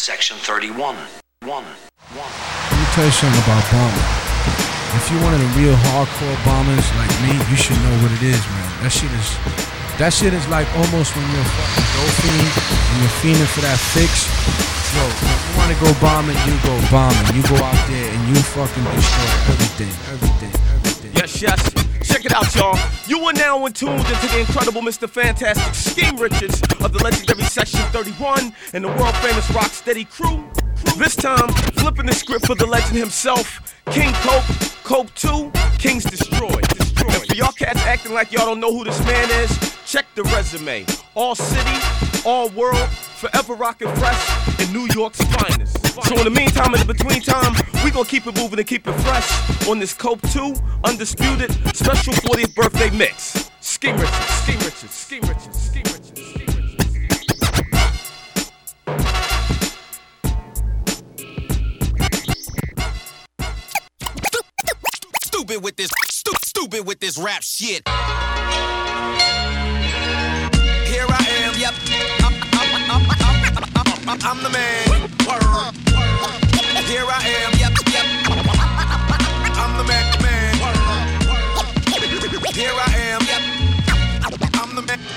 Section 31. Let me tell you something about bombing. If you're one of the real hardcore bombers like me, you should know what it is, man. That shit is like almost when you're a fucking dope fiend and you're fiending for that fix. Yo, if you want to go bombing, you go bombing. You go out there and you fucking destroy everything. Yes. Check it out, y'all. You are now in tune into the incredible Mr. Fantastic Scheme Richards of the legendary Section 31 and the world-famous Rocksteady crew. This time, flipping the script for the legend himself, King Cope 2, Kings Destroyed. And for y'all cats acting like y'all don't know who this man is, check the resume. All city, all world, forever rockin' fresh in New York's finest. So in the meantime, in the between time, we gon' keep it moving and keep it fresh on this Cope 2 Undisputed Special 40th Birthday Mix. Scheme Richards. Stupid with this rap shit. Here I am, yep. I'm the man. Here I am, yep. I'm the man. Here I am, yep. I'm the man.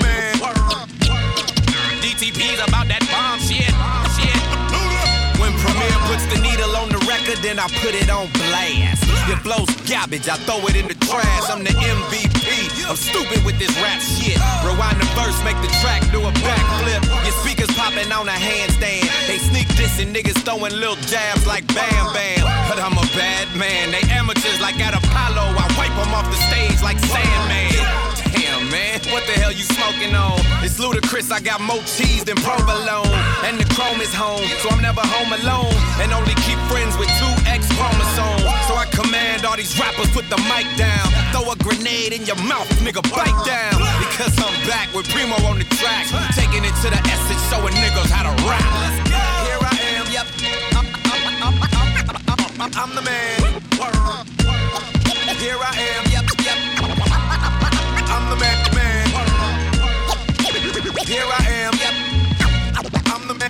DTP's about that bomb shit. When Premier puts the needle on the record, then I put it on blast. It blows garbage, I throw it in the trash. I'm the MVP. I'm stupid with this rap shit. Rewind the verse, make the track do a backflip. Your speakers popping on a handstand. They sneak dissing, niggas throwing little jabs like Bam Bam. But I'm a bad man. They amateurs like at Apollo. I wipe them off the stage like Sandman. Damn, man, what the hell you smoking on? It's ludicrous, I got more cheese than provolone. And the chrome is home, so I'm never home alone. And only keep friends with 2 X chromosomes. So I command all these rappers, put the mic down. Throw a grenade in your mouth, nigga, bite down. Because I'm back with Primo on the track. Taking it to the essence, showing niggas how to rap. Here I am, yep. I'm the man. Here I am, yep. I'm the man. Here I am, yep. I'm the man.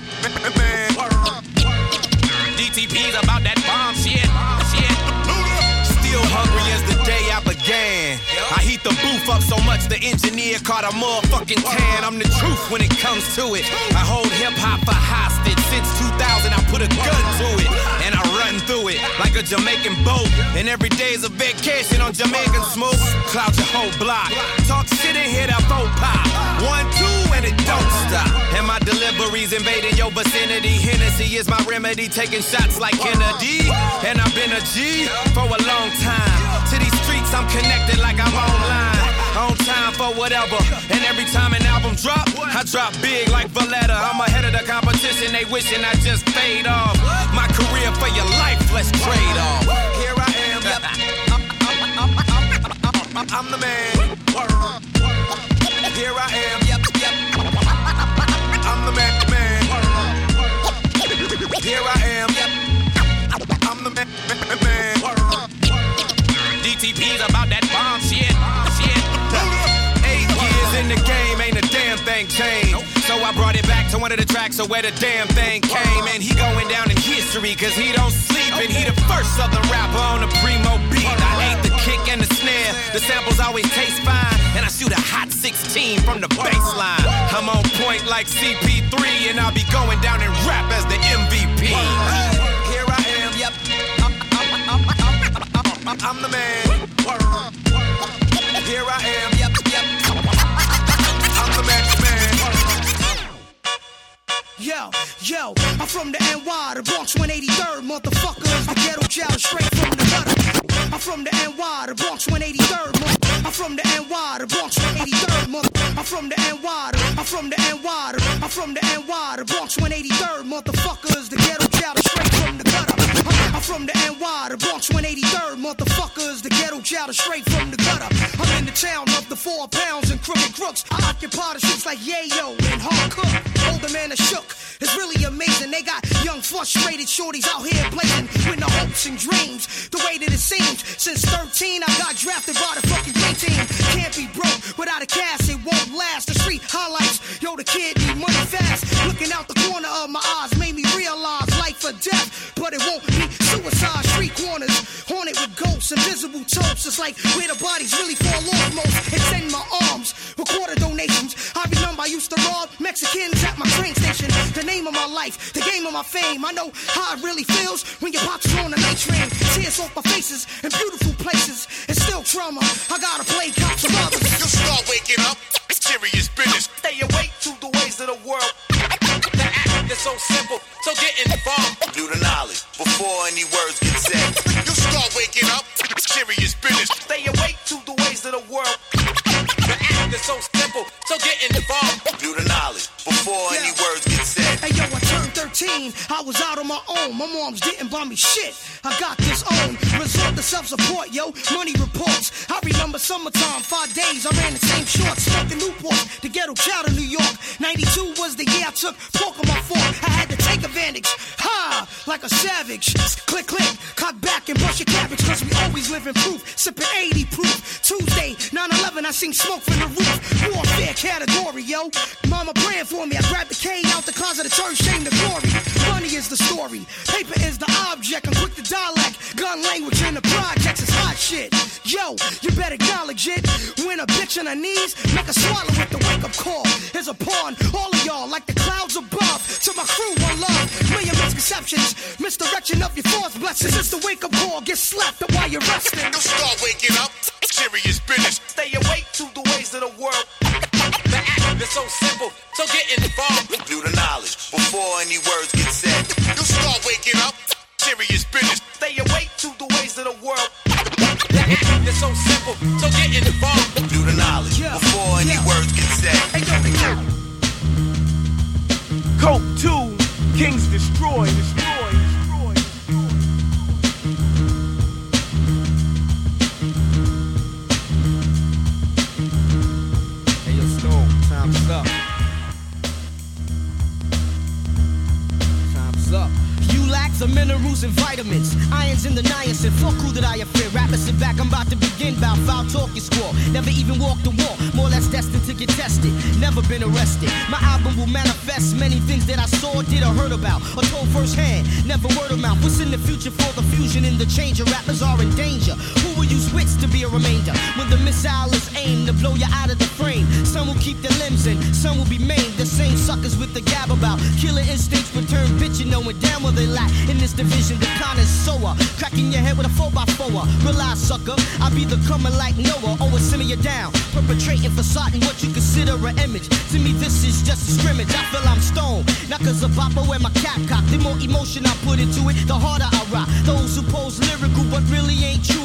DTP's about that bomb shit. Still hungry as the day I began. I heat the booth up so much the engineer caught a motherfucking tan. I'm the truth when it comes to it. I hold hip-hop for hostage. Since 2000 I put a gun to it. And I run through it like a Jamaican boat. And every day's a vacation on Jamaican smoke. Cloud your whole block. Talk shit and hit a faux pop. 1, 2 and it don't stop. And my deliveries invading your vicinity. Hennessy is my remedy. Taking shots like Kennedy. And I've been a G for a long time. To these streets I'm connected like I'm online. On time for whatever. And every time an album drop, I drop big like Valletta. I'm ahead of the competition, they wishing I just fade off. My career for your life, let's trade off. Here I am, yep. I'm the man. Here I am, yep. I'm the man. Here I am, yep. I'm the man. DTP's about that bomb shit. 8 years in the game, ain't a damn thing changed. So I brought it back to one of the tracks of where the damn thing came. And he going down in history cause he don't sleep. And he the first southern rapper on the Primo beat. I ate the kick and the snare, the samples always taste fine. And I shoot a hot 16 from the baseline. I'm on point like CP3 and I'll be going down in rap as the MVP. Here I am, yep. I'm the man. Here I am, yep. I'm the man. Yo, I'm from the NY, the Bronx 183rd, motherfuckers, the ghetto child straight from the gutter. I'm from the NY, the Bronx 183rd, I'm from the NY, the Bronx 183rd, I'm from the NY, the Bronx 183rd, motherfuckers, the ghetto child straight from the gutter. I'm from the NY, the Bronx 183rd, motherfuckers, the ghetto child straight from the gutter. I'm in the town of the 4 pounds and crooked crooks. I occupy the streets like Yayo and Hard Cook. Older man is shook. It's really amazing. They got young, frustrated shorties out here blazing with no hopes and dreams. The way that it seems. Since 13, I got drafted by the fucking great team. Can't be broke without a cash. It won't last. The street highlights. Yo, the kid need money fast. Looking out the corner of my eyes made me realize like where the bodies really fall off most. Extend my arms, recorder donations. I remember I used to rob Mexicans at my train station. The name of my life, the game of my fame. I know how it really feels when your pops are on the night train. Tears off my faces in beautiful places. It's still trauma. I gotta play cops and others. You start waking up, serious business. Stay awake to the ways of the world. The act is so simple, so get involved. Do the knowledge before any words get said. You start waking up, serious business. Stay awake to the ways of the world. The act is so simple, so get involved. Do the knowledge before any words get said. Hey yo, I turned 13, I was out on my own. My moms didn't buy me shit, I got this own. Resort to self-support, yo, money reports. I remember summertime, 5 days, I ran the same shorts. Smoking Newport, the ghetto child of New York. 92 was the year I took pork on my fork. I had to take advantage, ha, like a savage. Click, click, cock back and brush your cabbage. Cause we always live in proof, sipping 80 proof. Tuesday, 9/11, I seen smoke from the roof. Warfare category, yo. Mama praying for me, I grabbed the K out the closet of church, shame the glory. Money is the story, paper is the object. I'm quick to dialect, gun language in the projects is hot shit. Yo, you better acknowledge it. When a bitch on her knees, make her swallow with the wake-up call. Here's a pawn, all of y'all like the clouds above. To my crew, one love, million misconceptions. Misdirection of your thoughts, blessings. It's the wake-up call, get slapped up while you're resting. You start waking up, serious business. Stay awake to the ways of the world. The act is so simple, so get involved. Do the knowledge before any words get said. You start waking up, serious business. Stay awake to the ways of the world. The act is so simple, so get involved. Do the knowledge before any words get said. Hey, yo, Coke 2, Kings Destroy, destroy, destroy, destroy. Hey, yo, Stone, time's up. Time's up. you lack the minerals and vitamins, irons in the niacin. Fuck who that I fear. Rappers sit back, I'm about to begin. Bout foul talk you squall. Never even walked the wall. More or less destined to get tested. Never been arrested. My album will manifest many things that I saw, did or heard about, or told firsthand. Never word of mouth. What's in the future for the fusion in the change? Rappers are in danger. Who will use wits to be a remainder? When the missile is aimed to blow you out of the frame. Some will keep their limbs in, some will be maimed. The same suckers with the gab about killer instincts return bitchin', knowing damn well they lack. In this division, the connoisseur, cracking your head with a 4x4. Realize, sucker, I be the coming like Noah. Always simmer you down, perpetrating facade in what you consider an image. To me, this is just a scrimmage. I feel I'm stoned, not cause of bopper wear my cap cock. The more emotion I put into it, the harder I rock. Those who pose lyrical but really ain't true.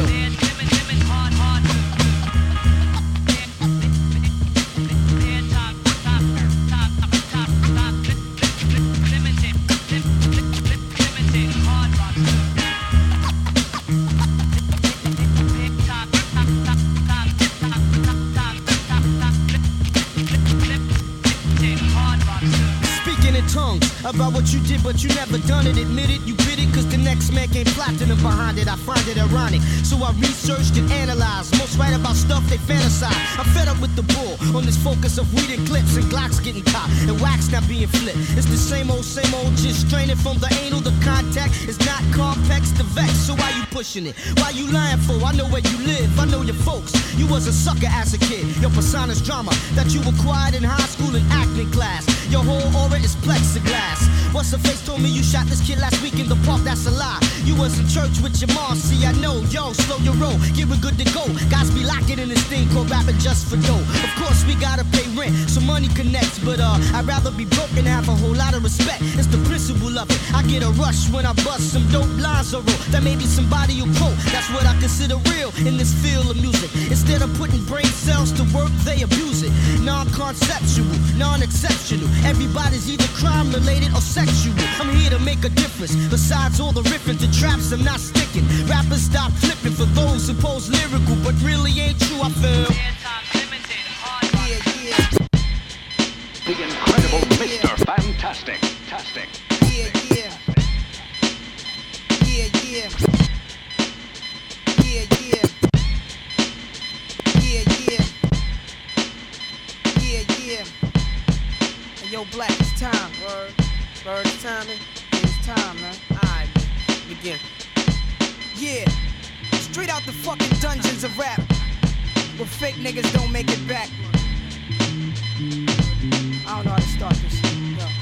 About what you did, but you never done it. Admit it, you bit it, cause the next man came platinum behind it. I find it ironic, so I researched and analyzed. Most write about stuff they fantasize. I'm fed up with the bull on this focus of weed and clips and Glocks getting caught and wax not being flipped. It's the same old, just straining from the anal. The contact is not complex, the vex. So why you pushing it? Why you lying for? I know where you live, I know your folks. You was a sucker as a kid. Your persona's drama that you acquired in high school and acting class. Your whole aura is plexiglass. What's the face told me you shot this kid last week in the park? That's a lie. You was in church with your mom. See, I know. Yo, slow your roll. Get it good to go. Guys be locking in this thing called rapping just for dough. Of course, we gotta pay rent, so money connects. But I'd rather be broke and have a whole lot of respect. It's the principle of it. I get a rush when I bust some dope lines or roll. That maybe somebody will quote. That's what I consider real in this field of music. Instead of putting brain cells to work, they abuse it. Non-conceptual, non-exceptional. Everybody's either crime-related or sexual. I'm here to make a difference. Besides all the riffing to traps, I'm not sticking. Rappers stop flipping for those who pose lyrical, but really ain't true, I feel. The incredible Mr. Fantastic. Yo, Black, it's time. Word, it's timing. It's time, man. Alright, begin. Yeah. Straight out the fucking dungeons of rap, where fake niggas don't make it back. I don't know how to start this shit.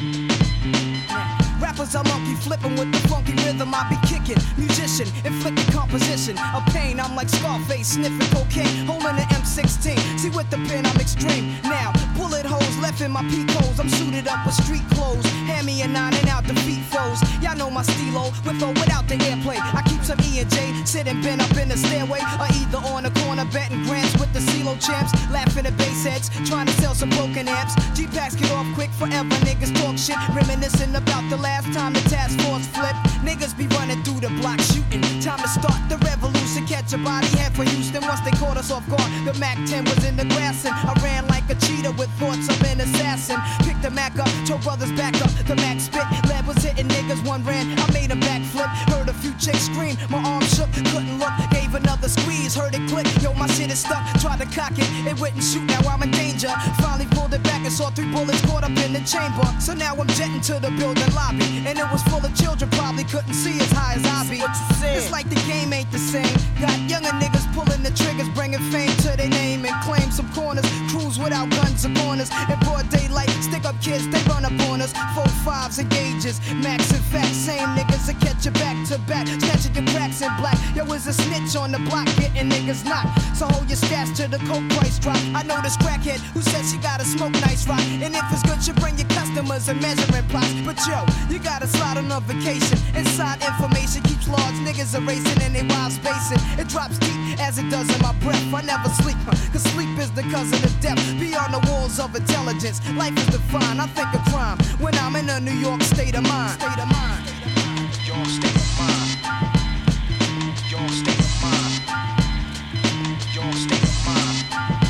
Rappers are monkey flipping with the funky rhythm I be kicking. Musician, inflicting composition of pain. I'm like Scarface, sniffing cocaine, holding an M16. See with the pen I'm extreme. Now, bullet holes left in my peak holes. I'm suited up with street clothes. Hand me a 9 and out defeat foes. Y'all know my stilo, with or without the airplay. I keep some E and J, sitting bent up in the stairway, or either on the corner betting grants with the CeeLo champs. Laughing at bass heads, trying to sell some broken amps. G-Packs get off quick forever, niggas talk shit. Reminiscing about the last time the task force flipped. Niggas be running through the block shooting. Time to start the revolution. Catch a body head for Houston. Once they caught us off guard, the Mac 10 was in the grass and I ran like a cheetah with thoughts of an assassin. Picked the Mac up, told brothers back up. The Mac spit, lead was hitting niggas. One ran, I made a backflip. Heard a few chicks scream, my arm shook, couldn't look. Gave another squeeze, heard it click. Yo, my shit is stuck. Tried to cock it, it wouldn't shoot. Now I'm in danger. Finally pulled it back and saw 3 bullets caught up in the chamber. So now I'm jetting to the building lobby, and it was full of children, probably couldn't see as high as I be. It's like the game ain't the same. Got younger niggas pulling the triggers, bringing fame to their name and claim some corners. Cruise without guns or corners. In broad daylight, stick up kids, they run up on us. 4-5s and gauges, max and facts. Same niggas that catch you back to back, catching your cracks in black. Yo, is a snitch on the block, getting niggas knocked. So hold your stats till the coke price drop. I know this crackhead who said she gotta smoke nice rock, and if it's good, you bring your customers and measuring plots. But yo, you gotta slide on a vacation. Inside information keeps large niggas erasing and they wives spacing. It drops deep as it does in my breath. I never sleep, cause sleep is the cousin of death. Beyond the walls of intelligence, life is defined. I think of crime when I'm in a New York state of mind. State of mind. Your state of mind. Your state of mind. Your state of mind.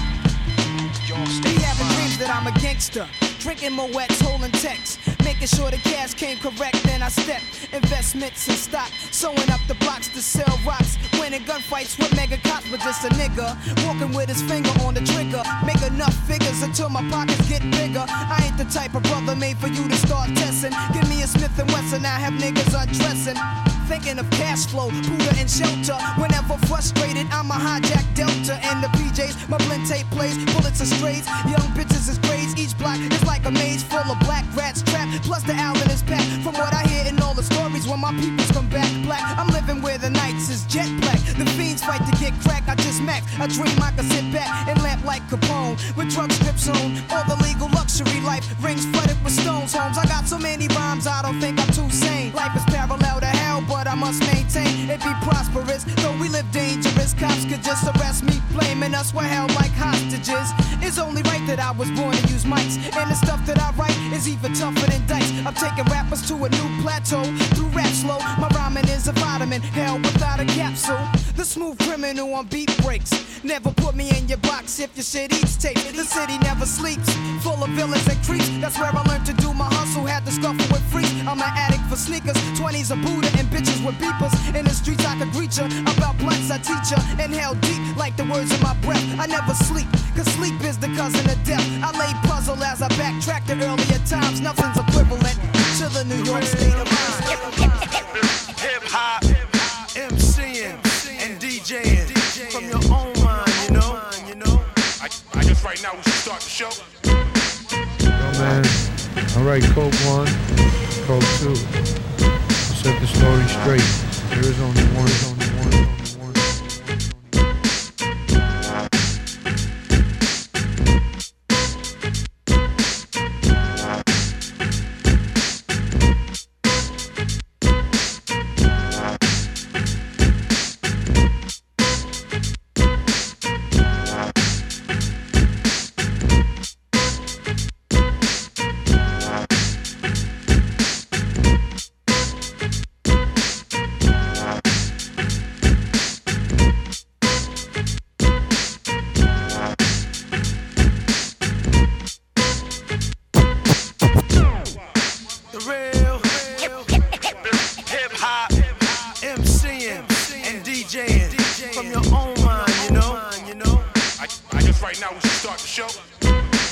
Your state Be having dreams that I'm a gangster. Drinking Moet's, holding texts, making sure the cash came correct. Then I step investments in stock, sewing up the blocks to sell rocks. Winning gunfights with mega cops, but just a nigga walking with his finger on the trigger. Make enough figures until my pockets get bigger. I ain't the type of brother made for you to start testing. Give me a Smith & Wesson, I have niggas undressing. Thinking of cash flow, Buddha and shelter. Whenever frustrated, I'ma hijack Delta and the PJs. My blend tape plays, bullets are strays. Young bitches is grades. Each block is like a maze full of black rats trapped. Plus the Allen is packed. From what I hear in all the stories, when my peoples come back black, I'm living where the nights is jet black. The fiends fight to get crack. I just max. I dream I can sit back and lamp like Capone with drug strips on. All the legal luxury life rings flooded with stones. Homes. I got so many rhymes, I don't think I'm too sane. Life is parallel to hell, but I must maintain it be prosperous. Though we live dangerous, cops could just arrest me, blaming us we're held like hostages. It's only right that I was born to use mics, and the stuff that I write is even tougher than dice. I'm taking rappers to a new plateau through rap slow. My rhyming is a vitamin, hell without a capsule. The smooth criminal on beat breaks. Never put me in your box if your shit eats tape. The city never sleeps, full of villains and creeps. That's where I learned to do my hustle, had to scuffle with freaks. I'm an addict for sneakers, 20s a Buddha and bitches with beepers. In the streets I could greet ya, about blunts I teach ya. Inhale deep like the words in my breath. I never sleep, cause sleep is the cousin of death. I lay puzzle as I backtrack to earlier times. Nothing's equivalent to the New York state of mind. Hip hop, MCing and DJing from your own mind, you know. I guess right now we should start the show. Oh man, alright, Coke 1, Coke 2. Set the story straight. There is only one,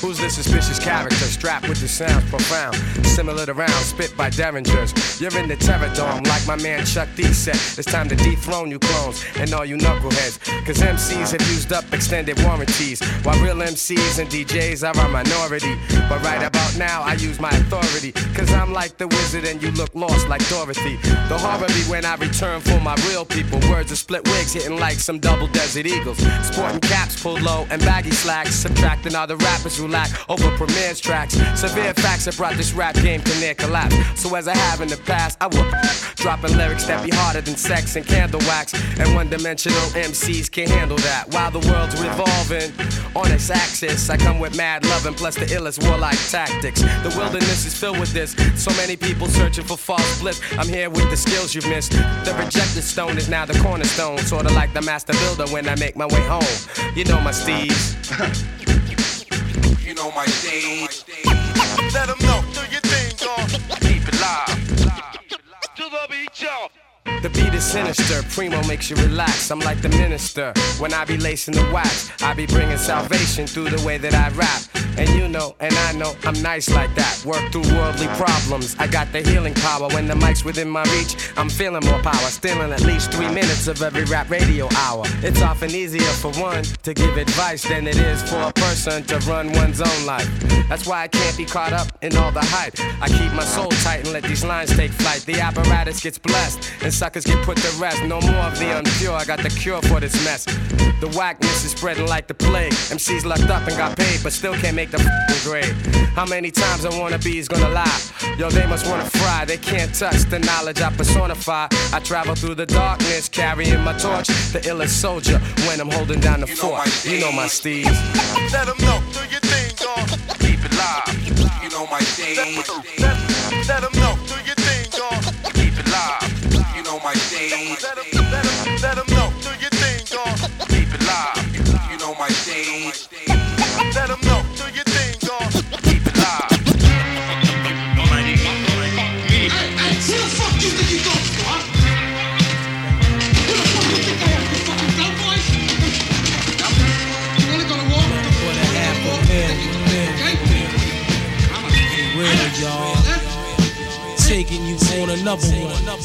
Who's this suspicious character strapped with the sounds profound? Similar to rounds spit by derringers. You're in the terror dome like my man Chuck D said. It's time to dethrone you clones and all you knuckleheads. Cause MCs have used up extended warranties, while real MCs and DJs are a minority. But right about now I use my authority, cause I'm like the wizard and you look lost like Dorothy. The horror be when I return for my real people. Words of split wigs hitting like some double Desert Eagles. Sporting caps pulled low and baggy slacks, subtracting all the rappers who lack over Premier's tracks. Severe facts have brought this rap game to near collapse. So as I have in the past, I will dropping lyrics that be harder than sex and candle wax. And one-dimensional MCs can't handle that. While the world's revolving on its axis, I come with mad loving plus the illest warlike tactics. The wilderness is filled with this, so many people searching for false bliss. I'm here with the skills you've missed. The rejected stone is now the cornerstone, sorta like the master builder when I make my way home. You know my steeds. You know my steeds. Let them know, do your thing, y'all. Keep it live. To the beat, y'all. The beat is sinister, Primo makes you relax. I'm like the minister, when I be lacing the wax, I be bringing salvation through the way that I rap. And you know, and I know, I'm nice like that. Work through worldly problems, I got the healing power. When the mic's within my reach, I'm feeling more power. Stealing at least 3 minutes of every rap radio hour. It's often easier for one to give advice than it is for a person to run one's own life. That's why I can't be caught up in all the hype. I keep my soul tight and let these lines take flight. The apparatus gets blessed and suckers get put to rest. No more of the unpure, I got the cure for this mess. The whackness is spreading like the plague. MCs lucked up and got paid, but still can't make the f***ing grade. How many times a wannabe's gonna lie? Yo, they must wanna fry, they can't touch the knowledge I personify. I travel through the darkness, carrying my torch, the illest soldier when I'm holding down the fort. You know my steeds. Let them know, do your thing, y'all. Keep it live. You know my steeds. Let them know, do your thing, y'all. Keep it live. You know my steeds. Let them know, do your thing, y'all. Keep it live. You know my steeds. Let them know, do your thing, y'all. Keep it live. Hey, who the fuck you think you going for, huh? Who the fuck you think I am, you fucking dumb boy? You wanna go to war? For the half a mil, real, y'all. Taking you on another one.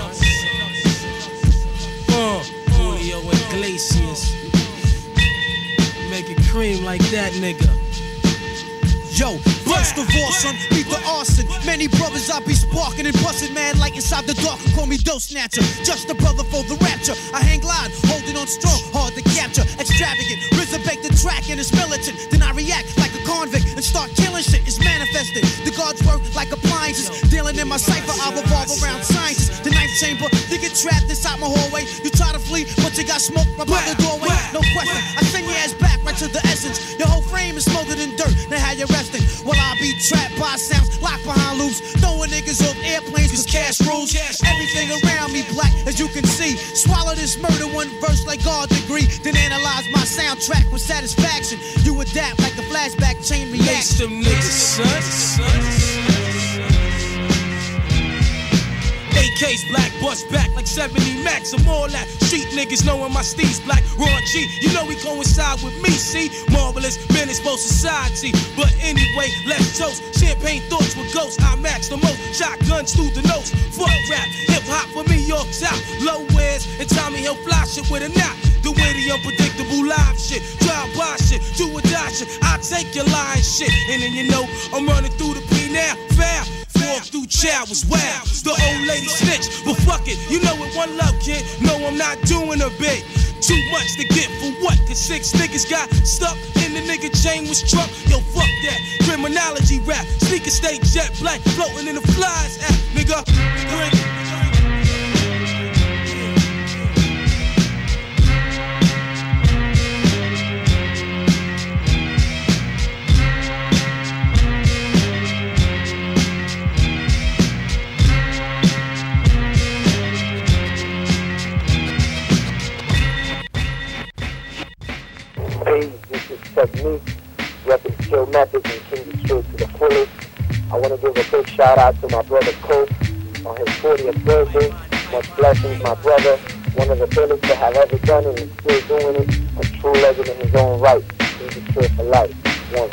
Julio Iglesias. Make it cream like that, nigga. Yo, first of all, son, beat the arson. Many brothers I be sparking and busting mad like inside the dark and call me dough snatcher. Just a brother for the rapture. I hang glide, holding on strong, hard to capture. Extravagant, resurrect the track and it's militant. Then I react like a convict and start killing shit. It's manifested. The guards work like appliances. Dealing in my cipher, I revolve around sciences. The ninth chamber, you get trapped inside my hallway. You try to flee, but you got smoke right by the doorway. No question, I send your ass back right to the essence. Your whole frame is smothered in dirt. Now how you resting? Well, I be trapped by sounds, locked behind loops. Throwing niggas off airplanes cause cash rules. Everything around me black, as you can see. Swallow this murder one verse like God degree. Then analyze my soundtrack with satisfaction. You adapt like a flashback chain reaction. Lace them niggas, son. AK's black, bust back like 70 max. I'm all that. Street niggas knowing my steez black. Raw G, you know he coincide with me, see? Marvelous, menaceable society. But anyway, let's toast. Champagne thoughts with ghosts. I max the most. Shotguns through the notes. Fuck rap, hip hop for me, York top. Low wears and Tommy Hill fly shit with a knot. The witty, unpredictable live shit. Drive by shit, do or die shit. I take your lying shit. And then you know, I'm running through the P now. Foul. Walk through child was wild. The old lady snitch, but fuck it, you know it, one love, kid. No, I'm not doing a bit. Too much to get for what? Cause 6 niggas got stuck in the nigga chain was truck. Yo, fuck that. Criminology rap. Sneaker state jet black. Floating in the flies app, nigga. Hey, this is Technique, repping Skill Methods and King Street to the fullest. I want to give a big shout out to my brother Cope on his 40th birthday. Much blessings, my brother. One of the billest to have ever done it and still doing it. A true legend in his own right. King Street for life. One.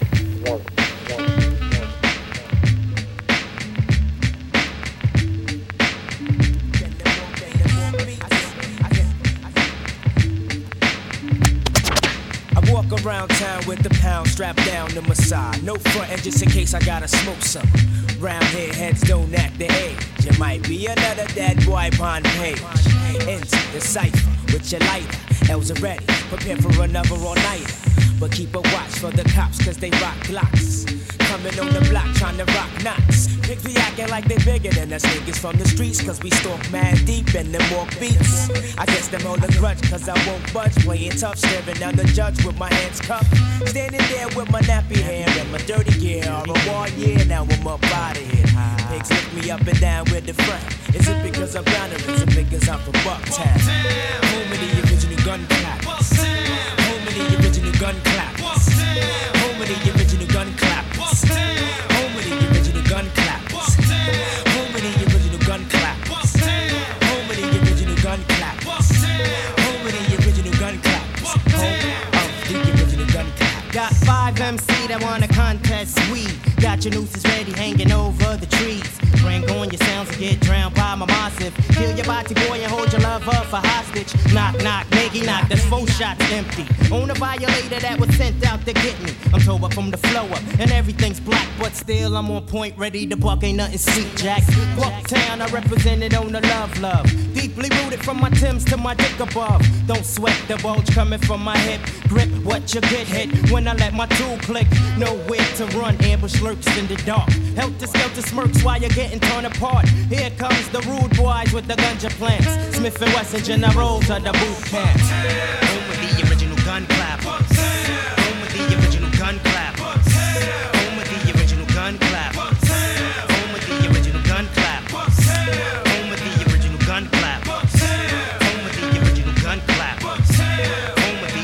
Around town with the pound strapped down to my side. No frontin' just in case I gotta smoke some. Round here heads don't act the age. You might be another dead boy on page. Into the cipher with your lighter. L's are ready, prepare for another all-nighter. But keep a watch for the cops cause they rock glocks. Coming on the block trying to rock knots. Pigs be acting like they bigger than us niggas from the streets cause we stalk mad deep and them walk beats. I guess them hold a grudge cause I won't budge. Playing tough, staring down the judge with my hands cuffed. Standing there with my nappy hair and my dirty gear. All the war, yeah, now I'm up out of here. Pigs lift me up and down with the front. Is it because I'm down or is it because I'm from Bucktown? Home of the original gun clappers. Home of the original gun clappers. Home of the original gun clappers. Home of the original gun clappers. Home of the original gun clappers. Home of the original gun clappers. Home of the original gun clappers. Home of the original gun clappers. Got 5 MC that wanna contest we. Got your nooses ready hanging over the trees. Bring on your sounds and get drowned by my massive. Kill your body boy and hold your lover for hostage. Knock, knock, nigga, knock, that's 4 shots empty. On a violator that was sent out to get me. I'm tore up from the flow up and everything's black. But still I'm on point, ready to buck, ain't nothing sweet, Jack. Bucktown, I represented on the love. Deeply rooted from my Timbs to my dick above. Don't sweat the bulge coming from my hip. Grip what you get hit when I let my tool click. Nowhere to run, ambush lurks in the dark. Helter-skelter smirks while you're getting torn apart. Here comes the rude boys with the ganja plants. Smith and Wesson generals of the boot camp. Home with the original gun clappers. Home with the original gun clappers. Home with the original gun clappers. Home with the original gun clappers. Home with the original gun clappers. Home with the original gun clappers. Home with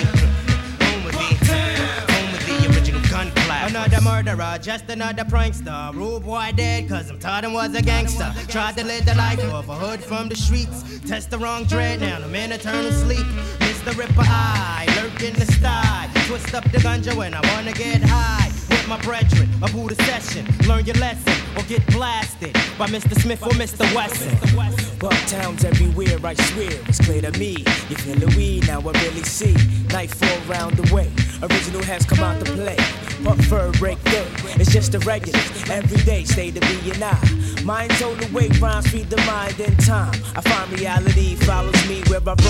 the original gun clappers. Another murderer, just another prankster. Rude boy dead, cause I'm taught him was a gangster. Tried to live the life of a hood from the streets. Test the wrong dread, now I'm in eternal sleep. Mr. Ripper Eye, lurk in the sty. Twist up the ganja when I wanna get high. With my brethren, a Buddha session. Learn your lesson, or get blasted by Mr. Smith or Mr. Wesson. Bucktown's everywhere, I swear, it's clear to me. You feel the weed, now I really see. Nightfall round the way, original has come out to play. Puff fur break through, it's just a regular. Every day, stay to be and I. Mind's on the way, rhymes feed the mind in time. I find reality follows me where I roll.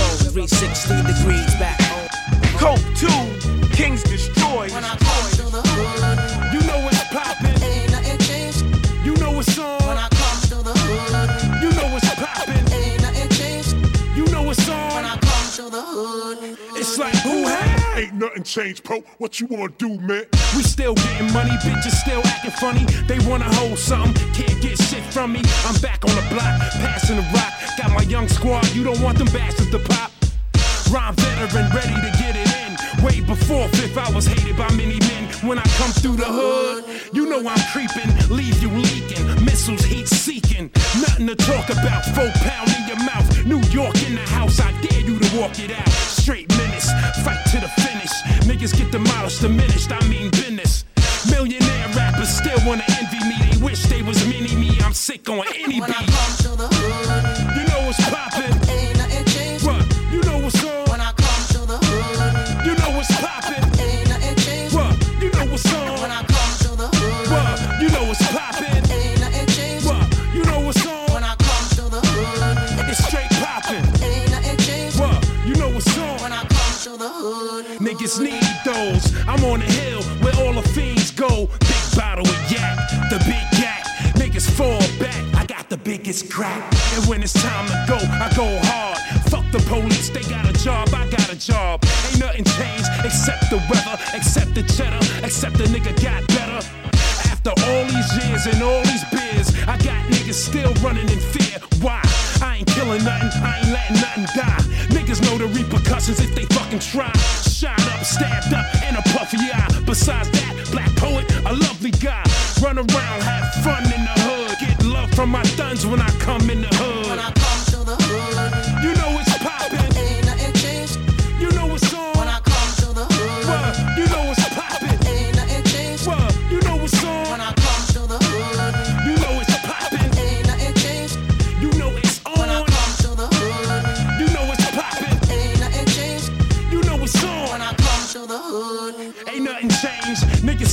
360 degrees back home. Coke 2, Kings destroyed. When I come to the hood, You know it's poppin'. ain't nothing changed. You know it's on. When I come to the hood, You know it's poppin'. ain't nothing changed. You know it's When on. I come to the hood, It's like who had? Ain't nothing changed, Pope. What you wanna do, man? We still getting money, bitches still acting funny. They wanna hold something, can't get shit from me. I'm back on the block, passing the rock. Got my young squad, you don't want them bastards to pop. Rhyme veteran, ready to get it in. Way before Fifth, I was hated by many men. When I come through the hood, you know I'm creeping, leave you leaking. Missiles heat seeking, nothing to talk about. 4 pound in your mouth, New York in the house. I dare you to walk it out. Straight menace, fight to the finish. Niggas get demolished, diminished. I mean business. Millionaire rappers still wanna envy me. They wish they was mini me. I'm sick on any when I beat. come to the hood, You know what's poppin'. ain't nothing changed. What? You know what's on. When I come to the hood, You know what's poppin'. ain't nothing changed. What? You know what's When on. I come to the hood, What? You know what's poppin'. ain't nothing changed. What? You know what's When on. I come to the hood, It's straight poppin'. ain't nothing changed. What? You know what's When on. I come to the hood, Niggas need those. I'm on the hill where all the fiends go. Big bottle of yak, the big yak. Niggas fall back. I got the biggest crack. And when it's time to go, I go hard. Fuck the police, they got a job, I got a job. Ain't nothing changed except the weather, except the cheddar, except the nigga got better. After all these years and all these beers, I got niggas still running in fear. Why? I ain't killing nothing, I ain't letting nothing die. Niggas know the repercussions if they fucking try. Shot up, stabbed up, in a puffy eye. Besides that, black poet, a lovely guy. Run around, have fun in the hood. Get love from my thuns when I come in the hood. when I come to the hood, You know it's poppin'. ain't nothing changed. You know it's When on. I come to the hood, What? You know it's poppin'. ain't nothing changed. What?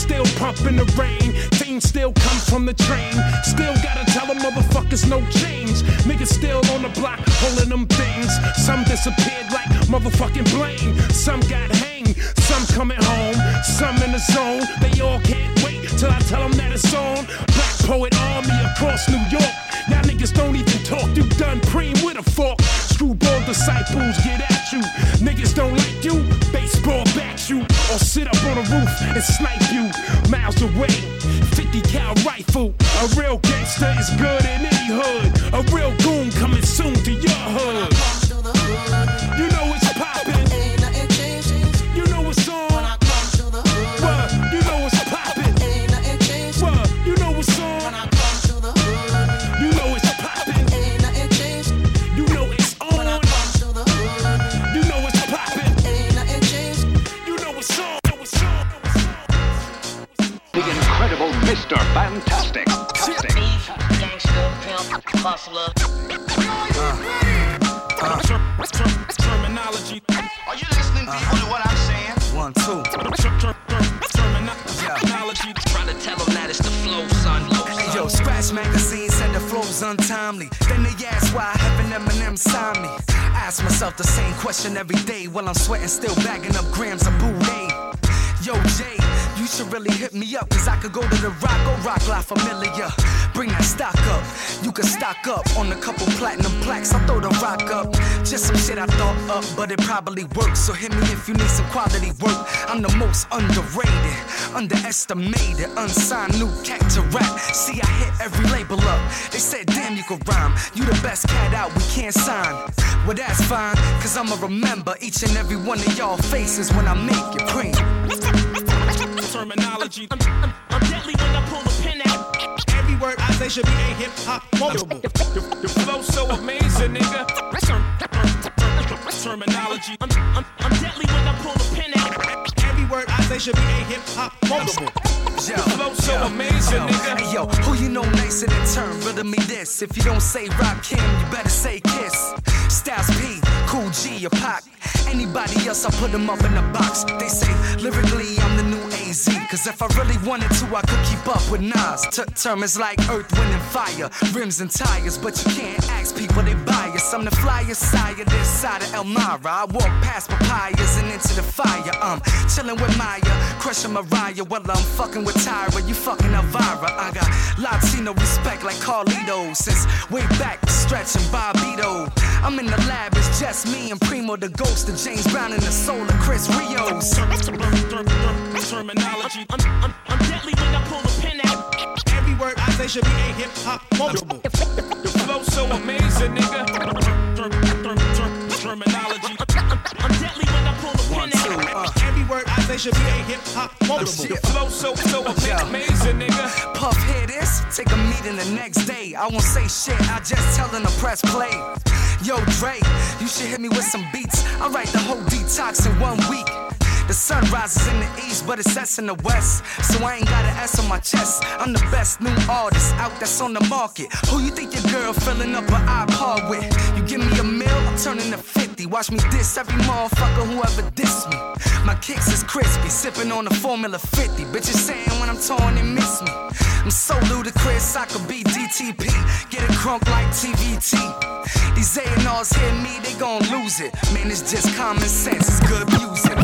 still pumping the rain. Fiends still come from the train. Still gotta tell them motherfuckers no change. Niggas still on the block holding them things. Some disappeared like motherfucking Blaine. Some got hanged, some coming home, some in the zone. They all can't wait till I tell them that it's on. Black Poet Army across New York. Y'all niggas don't even talk, you done preem with a fork. Screwball disciples get at you. Niggas don't like you, baseball bat you. Or sit up on a roof and snipe you. Miles away, 50 cal rifle. A real gangster is good in any hood. A real goon coming soon to your hood. You know it's poppin'. You know it's on. What? You know it's poppin'. What? You know it's on. You know it's poppin'. You know it's on. You know it's poppin'. You know it's on. The incredible Mr. Fantastic. Gangster, pimp, hustler. Terminology. Are you listening people to what I'm saying? 1, 2. Terminology. Try to tell them that it's the flow, son. Hey, yo, Scratch Magazine said the flow's untimely. Then they asked why I haven't Eminem signed me. I ask myself the same question every day while I'm sweating, still bagging up grams of Boudin. Yo, Jay, you should really hit me up, cause I could go to the Rock, go rock La Familia. Bring that stock up, you can stock up on a couple platinum plaques, I'll throw the rock up. Just some shit I thought up, but it probably works. So hit me if you need some quality work. I'm the most underrated, underestimated, unsigned new cat to rap. See, I hit every label up. They said, damn, you can rhyme. You the best cat out, we can't sign. Well, that's fine, cause I'ma remember each and every one of y'all faces when I make it cream. Terminology. I'm deadly when I pull a pin out. Every word I say should be a hip hop quotable. The flow so amazing, nigga. Terminology. I'm deadly when I pull a pin out. Every word I say should be a hip hop quotable. The flow so amazing, nigga. Hey, yo, who you know nicer than turn? Riddle me this. If you don't say Rakim, you better say Kiss. Styles P, Cool G, or Pac. Anybody else, I put them up in a box. They say lyrically I'm the new AZ. Cause if I really wanted to, I could keep up with Nas. Term is like earth, wind, and fire. Rims and tires, but you can't ask people, they bias. I'm the flyest sire this side of Elmira. I walk past papayas and into the fire. Chillin' with Maya, crushing Mariah while I'm fucking with Tyra. You fucking Elvira. I got Latino respect like Carlito. Since way back, Stretch and Bobito. I'm in the lab, it's just me and Primo the Ghost of James Brown and the soul of Chris Rios. Terminology. I'm deadly when I pull a pin out. Every word I say should be a hip hop quotable. The flow so amazing, nigga. Terminology. I'm deadly when I pull a pin out. Every word I say should be a hip hop quotable. The flow so amazing, nigga. Puff, hear this? Take a meeting the next day. I won't say shit, I just tell them to press play. Yo, Dre, you should hit me with some beats. I write the whole detox in 1 week. The sun rises in the east, but it sets in the west. So I ain't got an S on my chest. I'm the best new artist out that's on the market. Who you think your girl filling up an iPod with? You give me a meal, I'm turning to 50. Watch me diss every motherfucker who ever diss me. My kicks is crispy, sipping on the Formula 50. Bitches saying when I'm torn they miss me. I'm so ludicrous, I could be DTP. Get it crunk like TVT. These A&Rs hear me, they gon' lose it. Man, it's just common sense, it's good music.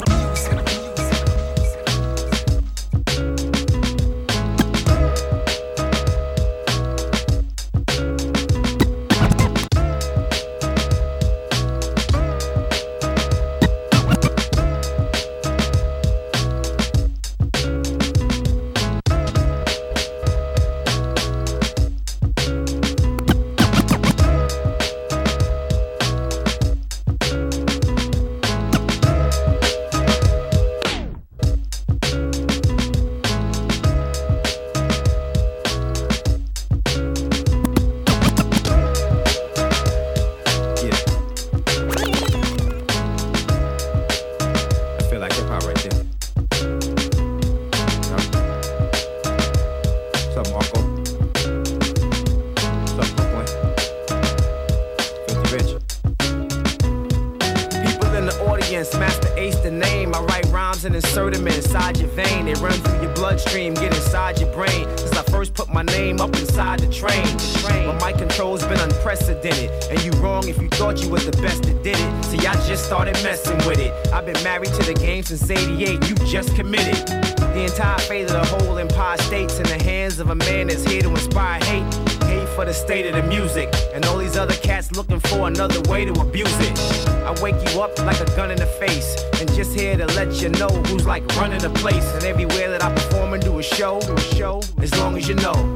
Master Ace the name, I write rhymes rhymes and insert them inside your vein. They run through your bloodstream, get inside your brain. Since I first put my name up inside the train. But my control's been unprecedented. And you wrong if you thought you was the best that did it. See, I just started messing with it. I've been married to the game since 88, you just committed. The entire fate of the whole Empire State's in the hands of a man that's here to inspire hate. Hate for the state of the music. And all these other cats looking for another way to abuse it. I wake you up like a gun in the face. And just here to let you know who's like running the place. And everywhere that I perform and do a show, as long as you know.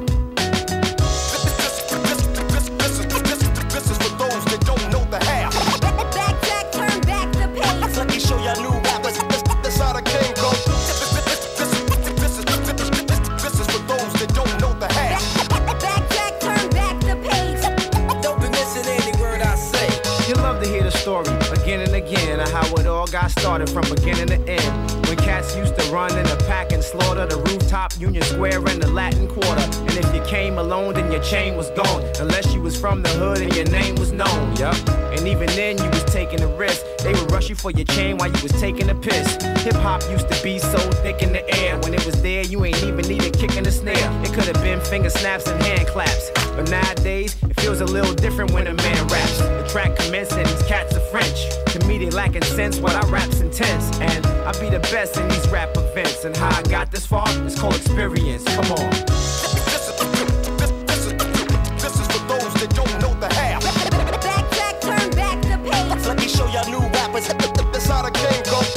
This is for those that don't know the half. Backtrack, turn back the pace. Let me show y'all new rappers. That's how the game goes. This is for those that don't know the half. Backtrack, turn back the pace. Don't be missing any word I say. You love to hear the story again and again of how it all got started from beginning to end. When cats used to run in a pack and slaughter the rooftop, Union Square, and the Latin Quarter. And if you came alone, then your chain was gone. Unless you was from the hood and your name was known. Yup. And even then, you was taking a risk. They would rush you for your chain while you was taking a piss. Hip hop used to be so thick in the air. When it was there, you ain't even need a kick in the snare. It could have been finger snaps and hand claps. But nowadays, it feels a little different when a man raps. The track commences and these cats are French. To me, they lacking sense while I rap's intense. And I be the best in these rap events. And how I got this far, it's called experience. Come on. This is for those that don't know the half. Backtrack, turn back the pace. Let me show y'all new rappers. That's how the game goes.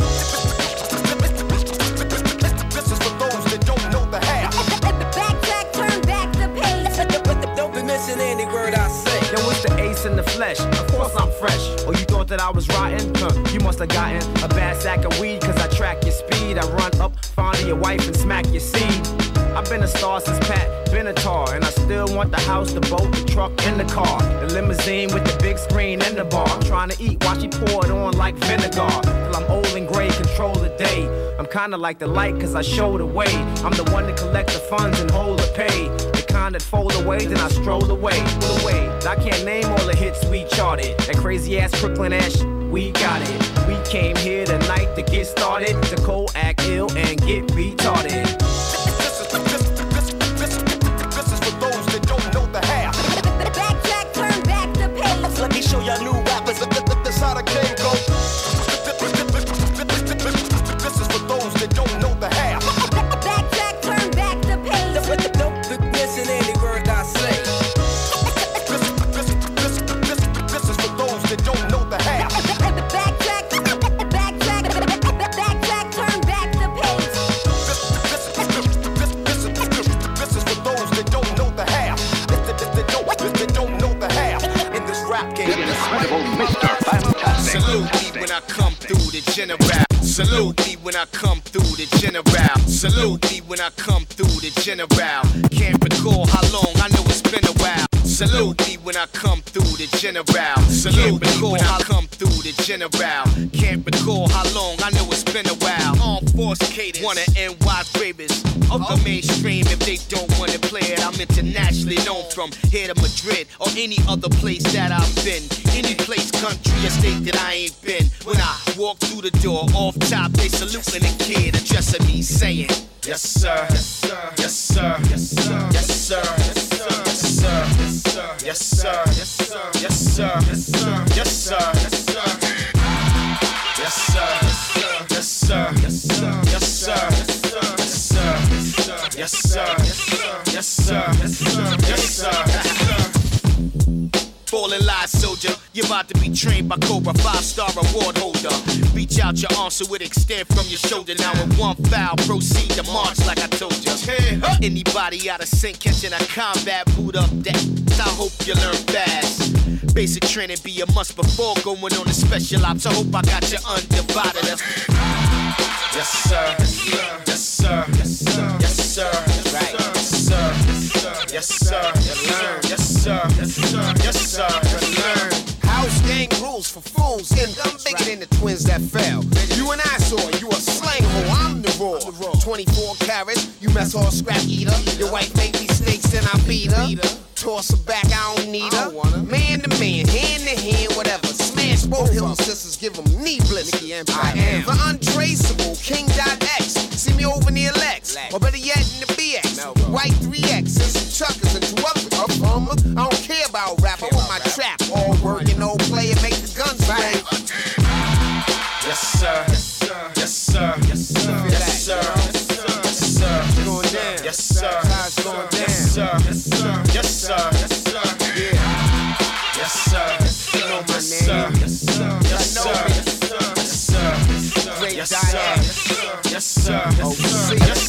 This is for those that don't know the half. Backtrack, turn back the pace. Don't be missing any word I say. Yo, it's the ace in the flesh. Of course I'm fresh. Or you thought that I was rotten? You must have gotten a bad sack of weed. Cause I track your speed. I run up, find your wife and smack your seed. I've been a star since Pat Benatar. And I still want the house, the boat, the truck, and the car. The limousine with the big screen and the bar. I'm trying to eat, watch you pour it on like vinegar. Till I'm old and gray, control the day. I'm kinda like the light cause I show the way. I'm the one to collect the funds and hold the pay. The kind that fold away, then I stroll away. Pull away. I can't name all the hits we charted. That crazy ass Brooklyn ass we got it. We came here tonight to get started. To co-act ill and get retarded. This is for those that don't know the half. Backtrack, turn back the pace. Let me show y'all new rappers. That's how the game goes. This is for those that don't know the half. Backtrack, turn back the pace. Don't be missing any word I say. This is for those that don't know the half. Backtrack, turn back the pace. This is for those that don't know the half. That don't know the half. In this rap game. Incredible Mr. Fantastic. Salute me when I come through the general. Salute me when I come through the general. Salute me when I come through the general. Can't recall how long, I know it's been a while. Salute me when I come through the general. Salute me when I come through the general. Can't recall how long, I know it's been a while. Armed force cadence, one of NY's bravest. Upper mainstream if they don't wanna play it. I'm internationally known from here to Madrid or any other place that I've been. Any place, country, or state that I ain't been. When I walk through the door, off top they saluting a kid, addressing me, saying, yes sir, yes sir, yes sir, yes sir, yes sir, yes sir, yes sir, yes sir, yes sir, yes sir, yes sir, yes sir, yes sir, yes sir, yes sir, yes sir, yes sir, yes sir, yes sir. Falling lies, soldier. You're about to be trained by Cobra, 5-star award holder. Reach out your arm so it extend from your shoulder. Now in one foul, proceed to march like I told you. Anybody out of sync catching a combat boot up that. I hope you learn fast. Basic training be a must before going on the special ops. I hope I got you undivided. Yes sir, yes sir, yes sir, yes sir, right, yes sir, yes sir, yes sir, yes sir, yes sir. House gang rules for fools, and I'm bigger than the twins that fell. You and I saw you a slang hole, I'm the raw. 24 carats, you mess all scrap eater. Your wife make me steaks and I beat her. Toss her back, I don't need her. Man to man, hand to hand, whatever. Smash both hill sisters, give them knee blister. I am the untraceable king my trap. All work and no play and make the guns bang. Yes, sir. Yes, sir. Yes, sir. Yes, sir. Yes, sir. Going down. Yes, sir. Time's going down. Yes, sir. Yes, sir. Yes, sir. Yes, sir. Yeah. Yes, sir. You know my Yes, sir. name. Yes, sir. Yes, sir. Yes, sir. Great Yes, Diane. sir. Yes, sir. OC. Yes,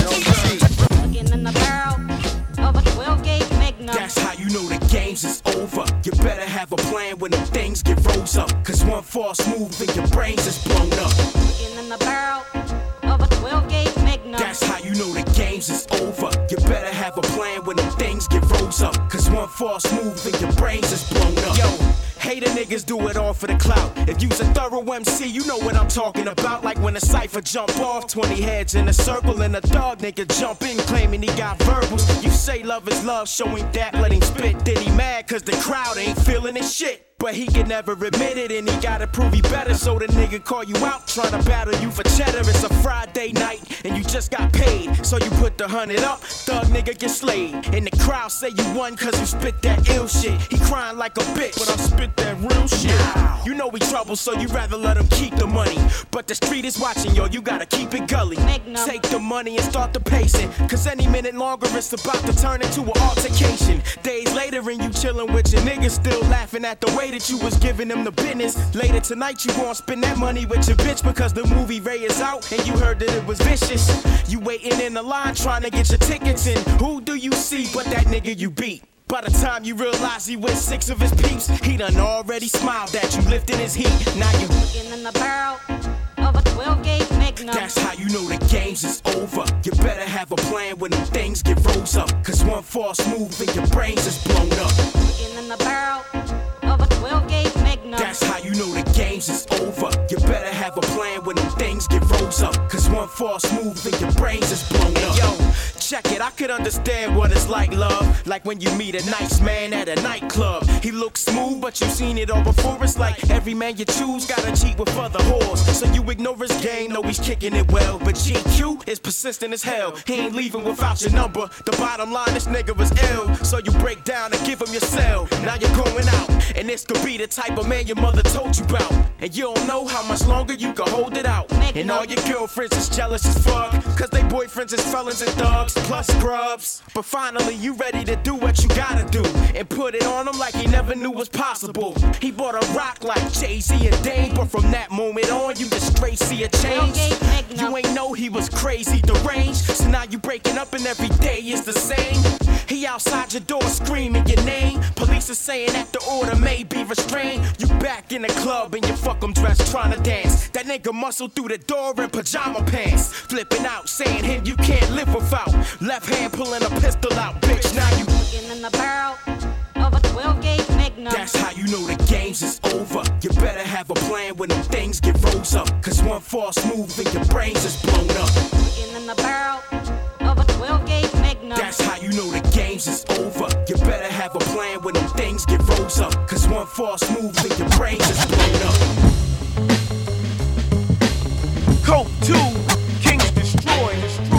sir. Looking in the barrel of a 12-gauge Magnum. That's how you know the games is over. You better have a plan when the things get rose up. Cause one false move and your brains is blown up. Looking in the barrel of a 12-gauge Magnum. That's how you know the games is over. You better have a plan when the things get rose up. Cause one false move and your brains is blown up. Yo, hater niggas do it all for the clout. If you's a thorough MC, you know what I'm talking about. Like when a cypher jump off, 20 heads in a circle, and a dog nigga jump in claiming he got verbals. You say love is love, showing that, let him spit. Then he mad cause the crowd ain't feeling his shit. But he can never admit it, and he gotta prove he better. So the nigga call you out, tryna battle you for cheddar. It's a Friday night, and you just got paid. So you put the 100 up, thug nigga get slayed. And the crowd say you won cause you spit that ill shit. He crying like a bitch, but I spit that real shit. You know we trouble, so you rather let him keep the money. But the street is watching, yo, you gotta keep it gully. Take the money and start the pacing. Cause any minute longer it's about to turn into an altercation. Days later and you chillin' with your niggas, still laughing at the way that you was giving them the business. Later tonight you gon' spend that money with your bitch because the movie Ray is out and you heard that it was vicious. You waiting in the line trying to get your tickets in. Who do you see but that nigga you beat? By the time you realize he with 6 of his peeps, he done already smiled at you, lifting his heat. Now you looking in the barrel of a 12-gauge Magnum. That's how you know the games is over. You better have a plan when them things get rose up. Cause one false move and your brains is blown up. Looking in the barrel of a 12-gauge Magnum. That's how you know the games is over. You better have a plan when them things get rose up. Cause one false move and your brains is blown up. Yo, check it, I could understand what it's like, love. Like when you meet a nice man at a nightclub. He looks smooth, but you've seen it all before. It's like every man you choose gotta cheat with other whores. So you ignore his game, know he's kicking it well. But GQ is persistent as hell. He ain't leaving without your number. The bottom line, this nigga was ill. So you break down and give him your cell. Now you're going out, and this could be the type of man your mother told you about. And you don't know how much longer you can hold it out. And all your girlfriends is jealous as fuck, cause they boyfriends is felons and thugs, plus scrubs. But finally you ready to do what you gotta do, and put it on him like he never knew was possible. He bought a rock like Jay-Z and Dame, but from that moment on you just straight see a change. You ain't know he was crazy deranged, so now you breaking up and every day is the same. He outside your door screaming your name. Police are saying that the order may be restrained. You back in the club and you fuck him dressed trying to dance. That nigga muscle through the door in pajama pants, flipping out saying him you can't live without. Left hand pulling a pistol out, bitch. Now you looking in the barrel of a 12-gauge Magnum. That's how you know the games is over. You better have a plan when them things get rose up. Cause one false move and your brains is blown up. Looking in the barrel of a 12-gauge Magnum. That's how you know the games is over. You better have a plan when them things get rose up. Cause one false move and your brains is blown up. Coke 2, Kings destroy.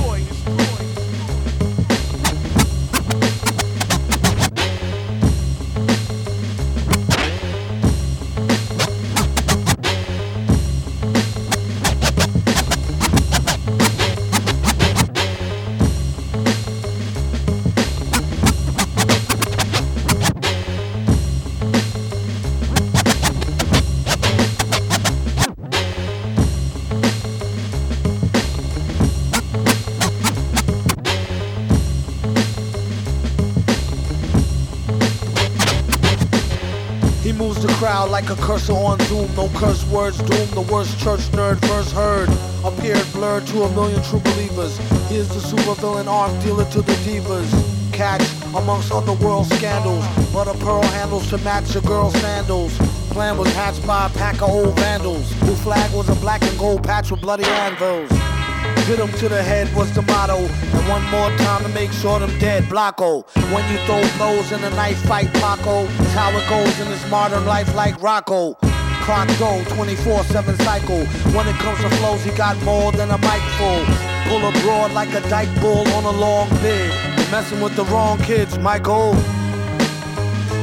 Crowd like a cursor on Zoom, no curse words doom. The worst church nerd first heard appeared blurred to a million true believers. Here's the supervillain arc dealer to the divas. Catch amongst underworld scandals, but a pearl handles to match your girl's sandals. Plan was hatched by a pack of old vandals. Blue flag was a black and gold patch with bloody anvils. Hit them to the head was the motto, and one more time to make sure them dead, Blocko. When you throw blows in a knife fight, Paco, it's how it goes in this modern life like Rocco. Clock go, 24/7 cycle. When it comes to flows, he got more than a mic full. Pull a broad like a dyke bull on a long bid. Messing with the wrong kids, Michael.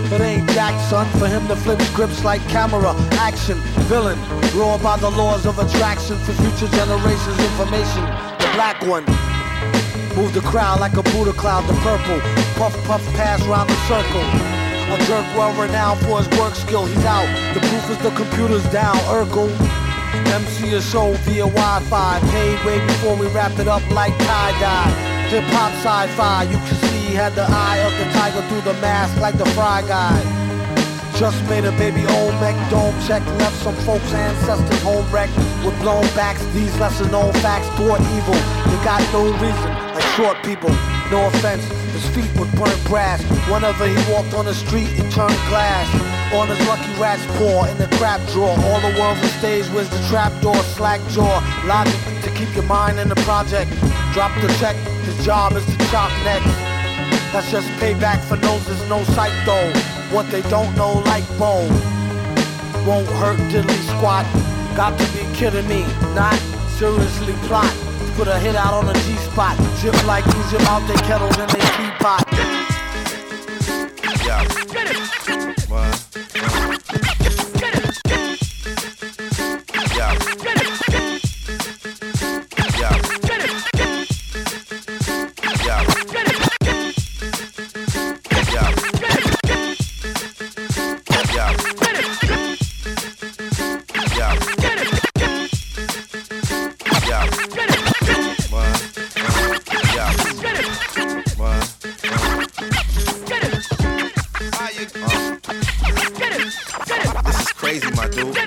It ain't Jack, son, for him to flip scripts like camera, action, villain, raw by the laws of attraction for future generations' information. The black one. Move the crowd like a Buddha cloud, the purple. Puff, puff, pass round the circle. A jerk well renowned for his work skill, he's out. The proof is the computer's down, Urkel. MC a show via Wi-Fi. Paid way before we wrap it up like tie-dye. Hip-hop sci-fi, you can see he had the eye of the tiger through the mask like the Fry Guy. Just made a baby Olmec dome check, left some folks' ancestors home wrecked with blown backs. These lesser known facts thwart evil. They got no reason, like short people. No offense, his feet would burn brass. Whenever he walked on the street, it turned glass. On his lucky rat's paw in the crap drawer. All the world on stage was the trap door, slack jaw. Logic to keep your mind in the project. Drop the check, his job is to chop necks. That's just payback for noses, no sight though. What they don't know like Bo won't hurt diddly squat. Got to be kidding me, not seriously plot. Put a hit out on a G-spot. Drip like Egypt out their kettles and they teapot. Yeah. What? Yeah. Crazy, my dude.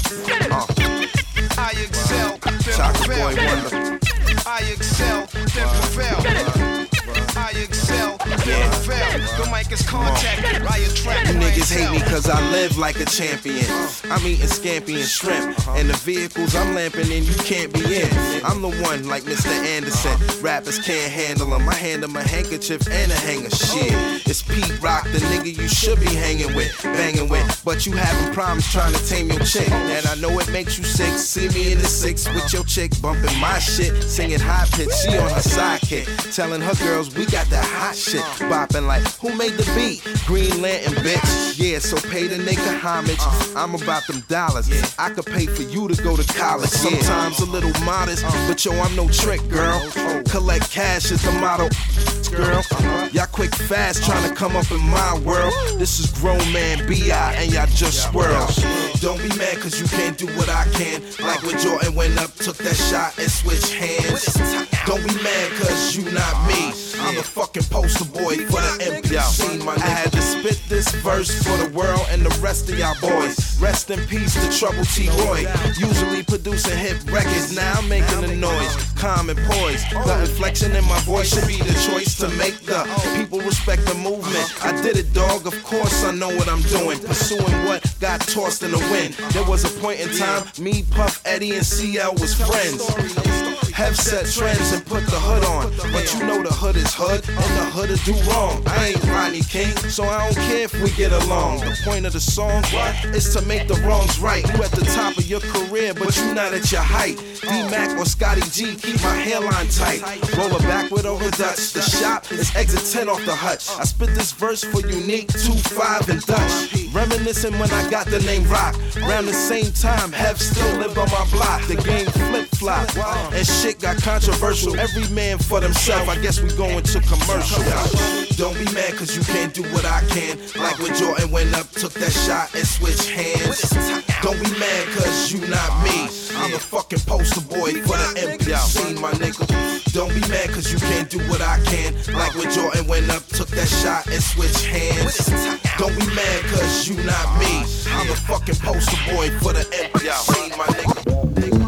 I excel, Chocolate Boy Wonder. I excel, then prevail. I excel, then prevail. The mic is contact, I attract. You niggas hate me cause I live like a champion. I'm eating scampi and shrimp. And the vehicles I'm lamping in, you can't be in. I'm the one like Mr. Anderson. Rappers can't handle him. I hand him a handkerchief and a hanger. Shit, it's Pete Rock, the nigga you should be hanging with, banging with. But you having problems trying to tame your chick. And I know it makes you sick. See me in the 6 with your chick bumping my shit, singing high pitch. She on her sidekick, telling her girls we got that hot shit. Bopping like, who made the beat? Green Lantern, bitch. Yeah, so pay the nigga homage. I'm about them dollars. I could pay for you to go to college. Sometimes a little modest, but yo, I'm no trick, girl. Collect cash is the motto, girl. Y'all quick fast trying to come up in my world. This is grown man B.I. and y'all just squirrels. Don't be mad cause you can't do what I can. Like when Jordan went up, took that shot and switched hands. Don't be mad cause you not me. I'm the fucking poster boy for the MPC, my nigga. I had to spit this verse for the world and the rest of y'all boys. Rest in peace to Trouble T. Roy. Usually producing hit records, now I'm making the noise. Calm and poised. The inflection in my voice should be the choice to make the people respect the movement. I did it, dog, of course I know what I'm doing. Pursuing what got tossed in the wind. There was a point in time, me, Puff, Eddie, and CL was friends. Have set trends and put the hood on. But you know the hood is hood, and the hood'll do wrong. I ain't Rodney King, so I don't care if we get along. The point of the song is to make the wrongs right. You at the top of your career, but you not at your height. D-Mac or Scotty G, keep my hairline tight. Roll it backward over Dutch. The shop is exit 10 off the hutch. I spit this verse for Unique, 2-5 and Dutch. Reminiscing when I got the name Rock. Around the same time, Hef still lived on my block. The game flip-flop, and shit got controversial. Every man for themselves, I guess we going to commercial. Don't be mad cause you can't do what I can. Like when Jordan went up, took that shot and switched hands. Don't be mad cause you not me. I'm the fucking poster boy for the MPC, my nigga. Don't be mad cause you can't do what I can. Like when Jordan went up, took that shot and switched hands. Don't be mad cause you not me. I'm the fucking poster boy for the MPC, my nigga.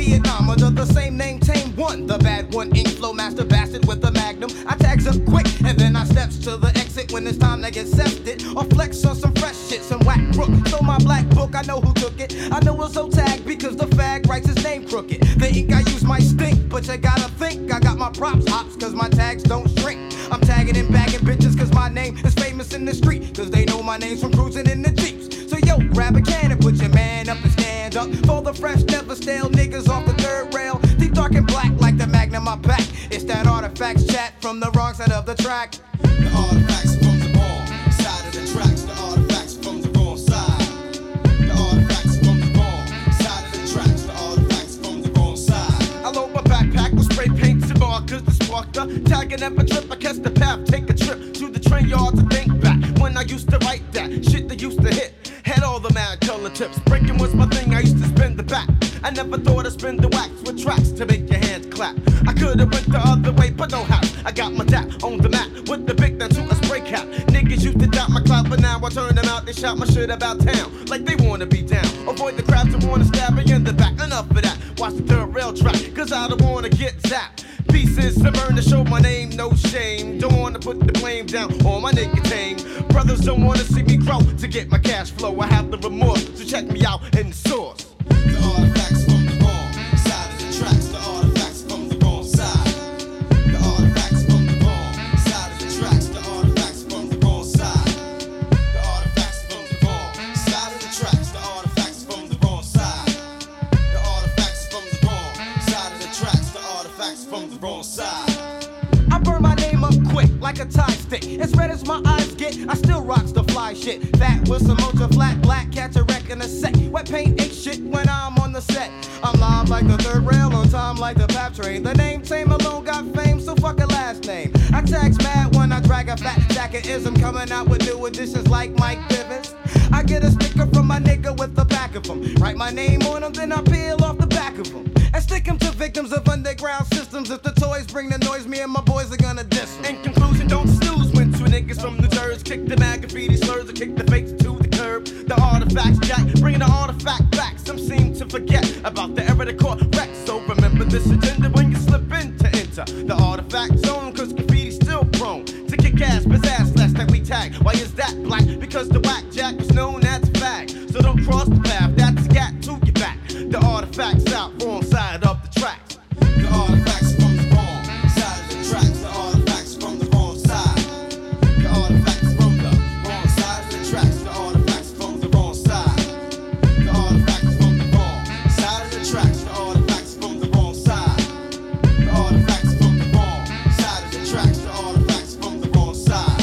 Vietnam under the same name, Tame One. The bad one, ink flow master bastard with the magnum. I tags up quick and then I steps to the exit when it's time to get sefted. Or flex on some fresh shit, some whack crook. So my black book, I know who took it. I know it's so tagged because the fag writes his name crooked. The ink I use might stink, but you gotta think I got my props hops cause my tags don't shrink. I'm tagging and bagging bitches cause my name is famous in the street. Cause they know my name's from cruising in the Jeeps. So yo, grab a can and put your man up and stand up. For the fresh, never stale niggas off the third rail. Deep dark and black like the Magnum I pack. It's that artifacts chat from the wrong side of the track. The artifacts from the wrong side of the tracks. The artifacts from the wrong side. The artifacts from the wrong side of the tracks. The artifacts from the wrong side. I load my backpack with spray paint and markers to spark the tagging up a trip. I catch the path, take a trip to the train yard to think back when I used to write that shit that used to hit. Had all the mad color tips. Breaking was my thing, I used to spin the back. I never thought I'd spin the wax with tracks to make your hands clap. I could've went the other way, but no how. I got my dap on the map with the big down to a spray cap. Niggas used to doubt my clout, but now I turn them out. They shout my shit about town like they wanna be down. Avoid the crowds that wanna stab me in the back. Enough of that. Watch the third rail track, cause I don't wanna get zapped. Pieces to burn to show my name, no shame. Don't wanna put the blame down on my nicotine. Brothers don't wanna see me grow to get my cash flow. I have the remorse, so check me out in the source. The artifacts from the wrong side of the tracks. The artifacts from the wrong side. The artifacts from the wrong side of the tracks. The artifacts from the wrong side. The artifacts from the wrong side of the tracks. The artifacts from the wrong side. The artifacts from the wrong side of the tracks. The artifacts from the wrong side. I burn my name up quick like a tie stick. As red as my eyes get, I still rocks the fly shit. Fat with some ultra flat black, catch a wreck in a sec. Wet paint ain't shit when I'm on the set. I'm live like the third rail, on time like the pap train. The name Tame alone got fame, so fuck a last name. I tax mad when I drag a fat jacket-ism, coming out with new additions like Mike Bivens. I get a sticker from my nigga with the back of him. Write my name on him, then I peel off the back of him. And stick him to victims of underground systems. If the toys bring the noise, me and my boys are gonna diss. In conclusion, don't snooze when two niggas from New Jersey kick the mad graffiti slurs or kick the fakes to the curb. The artifacts jack, bringing the artifact back. Some seem to forget about the era that caught wreck. So remember this agenda when you slip in to enter the artifact zone, cause graffiti's still prone to kick ass, pizzazz less that we tag. Why is that black? Because the whack jack was known as fag. So don't cross the path, that's got to get back. The artifacts out, wrong side of the tracks. The artifacts from the wrong side of the tracks. The artifacts from the wrong side. The artifacts from the wrong side of the tracks. The artifacts from the wrong side. The artifacts from the wrong side of the tracks. The artifacts from the wrong side. The artifacts from the wrong side of the tracks. The artifacts from the wrong side.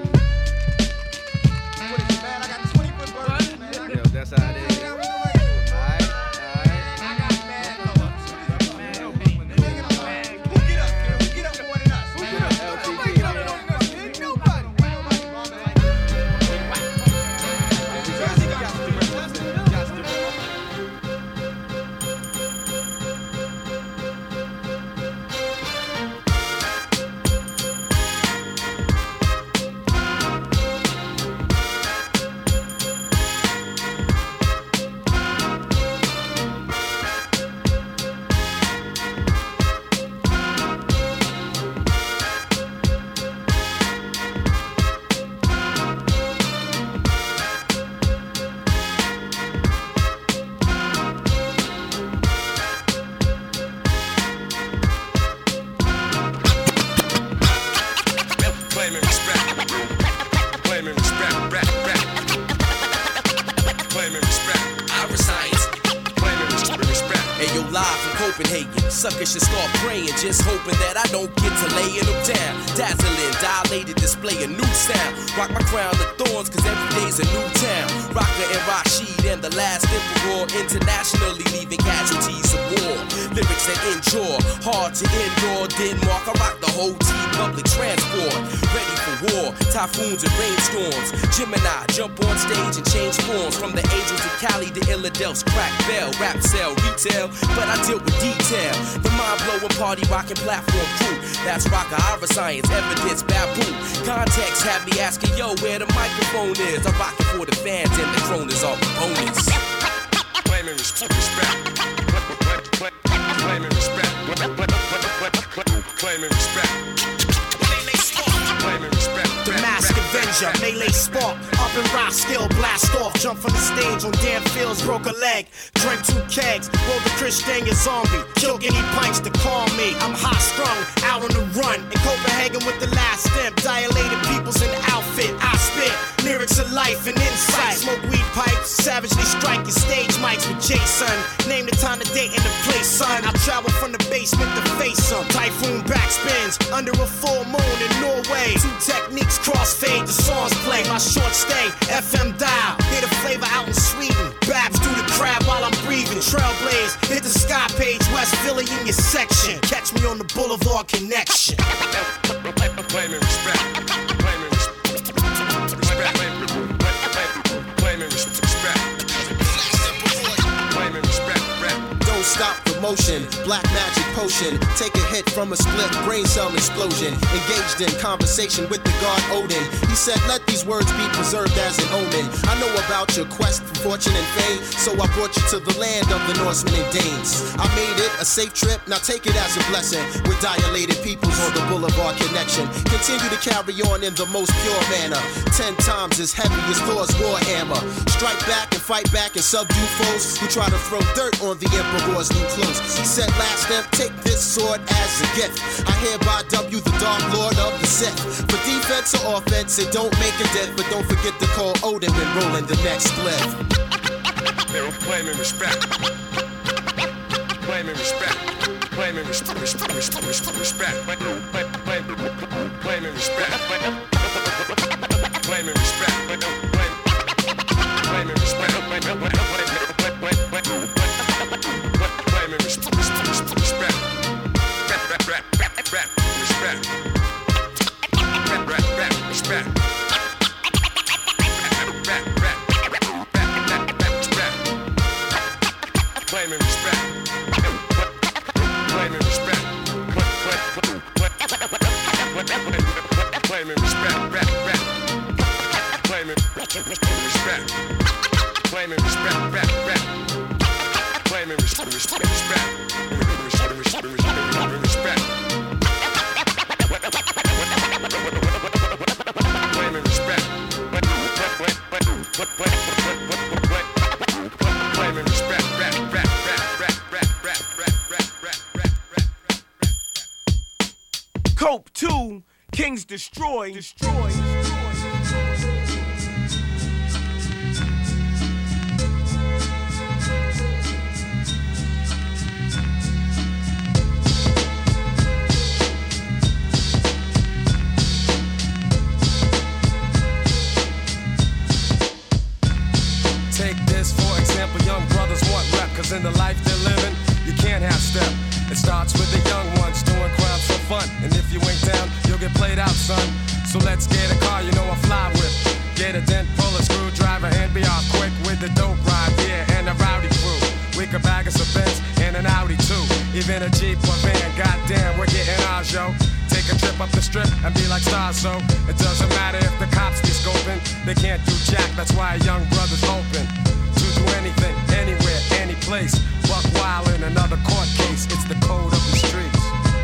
What is it, man? I got 20-foot birds, man. Yo, that's how it is. Suckers should start praying, just hoping that I don't get to laying them down. Dazzling, dilated display, a new sound. Rock my crown of thorns, cause every day's a new town. Rocker and Rashid and the last emperor, internationally leaving casualties of war. Lyrics that endure, hard to endure. Denmark, I rock the whole team, public transport. Ready for war, typhoons and rainstorms. Gemini, jump on stage and change forms. From the Angels of Cali to Illadelph's crack bell. Rap sell, retail, but I deal with detail. The mind-blowing party rocking platform crew. That's rocker, Iriscience, evidence, baboon. Context have me asking, yo, where the microphone is. I rock it for the fans and the croners are bonus. Claiming respect. Claiming respect. Claiming respect. The Mask Avenger, melee spark, up and rock, skill, blast off, jump from the stage on damn fields, broke a leg, drank 2 kegs, rolled the Christian zombie, killed any pints to calm me. I'm high strung, out on the run, in Copenhagen with the last stamp, dilated peoples in the outfit. I spit lyrics of life and insight, smoke weed pipes, savagely striking stage mics with Jason. Name the time, the date, and the place, son. I travel from the basement to face some typhoon backspins under a full moon in Norway. 2 techniques crossfade, the songs play. My short stay, FM dial. Hear the flavor out in Sweden. Babs do the crab while I'm breathing. Trailblaze, hit the sky page, West Philly in your section. Catch me on the Boulevard Connection. Claiming respect. Claiming respect. Claiming respect. Claiming respect. Don't stop the motion, black magic potion. Take a hit from a split brain cell explosion. Engaged in conversation with the god Odin. He said, let these words be preserved as an omen. I know about your quest for fortune and fame, so I brought you to the land of the Norsemen and Danes. I made it a safe trip, now take it as a blessing. With dilated peoples on the Boulevard Connection. Continue to carry on in the most pure manner. 10 times as heavy as Thor's war hammer. Strike back and fight back and subdue foes who try to throw dirt on the Emperor's new clothes. He said, last step, take this sword as a gift. I hereby dub you the Dark Lord of the Sith. For defense or offense, it don't make a dent. But don't forget to call Odin when rolling the next split. They're claiming respect. Claiming respect. Claiming respect. Respect. Claiming respect. Claiming respect. Claiming respect. Claiming respect. Respect. Respect. Respect. Claiming respect. Claiming respect. Claiming respect. Claiming respect. Claiming respect. Claiming respect. Respect. Claiming respect. Claiming respect. Cope 2, Kings Destroy. Take this for example, young brothers want rep, cause in the life they're living, you can't have step. It starts with the young ones doing crimes for fun, and if you ain't down, you'll get played out, son. So let's get a car, you know I fly with. Get a dent, pull a screwdriver, and be off quick with the dope ride, yeah, and a rowdy crew. We could bag us a Benz and an Audi too, even a Jeep or van, goddamn, we're getting ours, yo. Take a trip up the strip and be like stars, so it doesn't matter if the cops be scoping. They can't do jack, that's why a young brother's open to do anything, anywhere, any place. Buck wild in another court case, it's the code of the streets.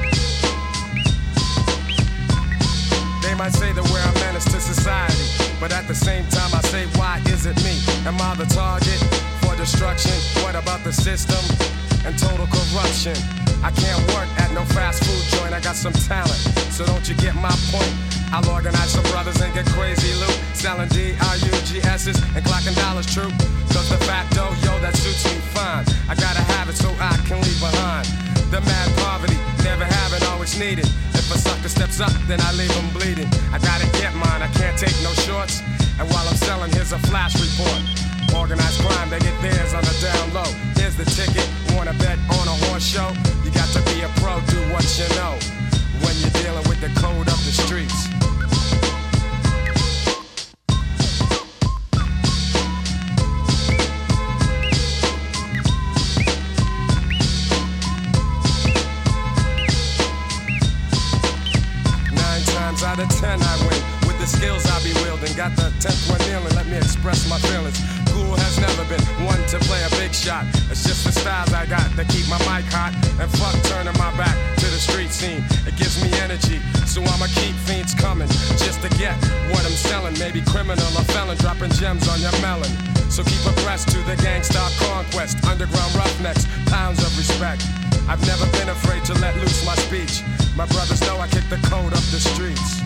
They might say that we're a menace to society, but at the same time I say, why is it me? Am I the target for destruction? What about the system and total corruption? I can't work at no fast food joint, I got some talent, so don't you get my point? I'll organize some brothers and get crazy loot, selling D-R-U-G-S's and clocking dollars, true. Cause the fat dough, yo, that suits me fine. I gotta have it so I can leave behind the mad poverty, never having, always needed. If a sucker steps up, then I leave him bleeding. I gotta get mine, I can't take no shorts. And while I'm selling, here's a flash report. Organized crime, they get theirs on the down low. Here's the ticket, wanna bet on a horse show? You got to be a pro, do what you know, when you're dealing with the code of the streets. Out of 10 I win, with the skills I be wielding. Got the 10th one kneeling, let me express my feelings. Cool has never been one to play a big shot. It's just the styles I got that keep my mic hot. And fuck turning my back to the street scene. It gives me energy, so I'ma keep fiends coming just to get what I'm selling. Maybe criminal or felon, dropping gems on your melon. So keep abreast to the gangsta conquest, underground roughnecks, pounds of respect. I've never been afraid to let loose my speech. My brothers know I kick the code up the streets.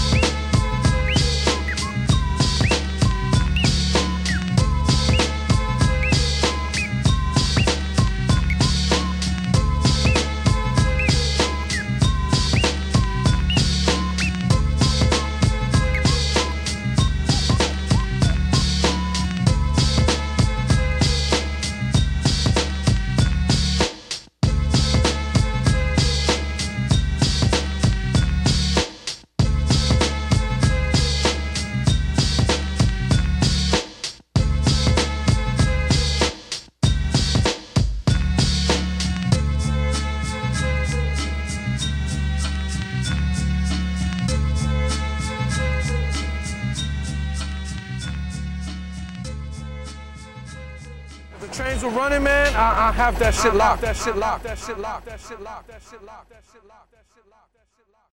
Trains were running, man. I have that shit locked. That shit locked. That shit locked. That shit locked. That shit locked. That shit locked.